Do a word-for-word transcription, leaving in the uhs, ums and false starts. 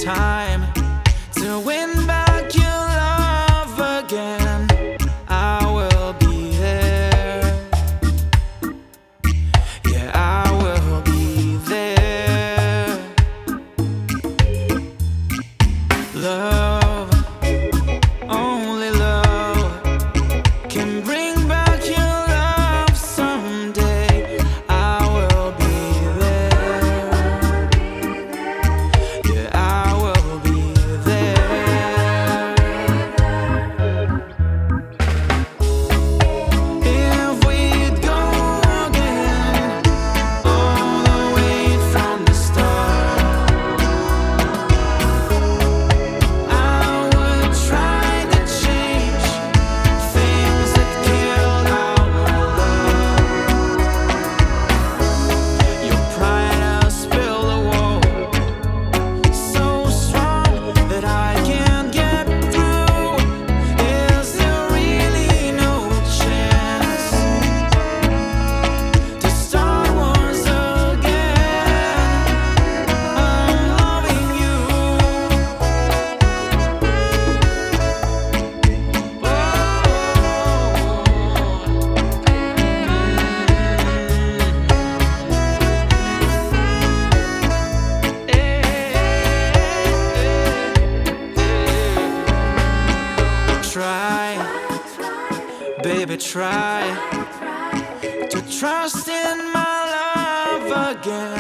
time to win back your love again. I will be there. Yeah, I will be there. Love, only love can bring back your love someday. I will be there. Yeah, I will be there. If we'd go again, all the way from the start, I would try to change things that killed our love. Your pride has built a wall so strong that I can't get through. Is there really no chance to start once again? I'm loving you. Try, baby, try to trust in my love again.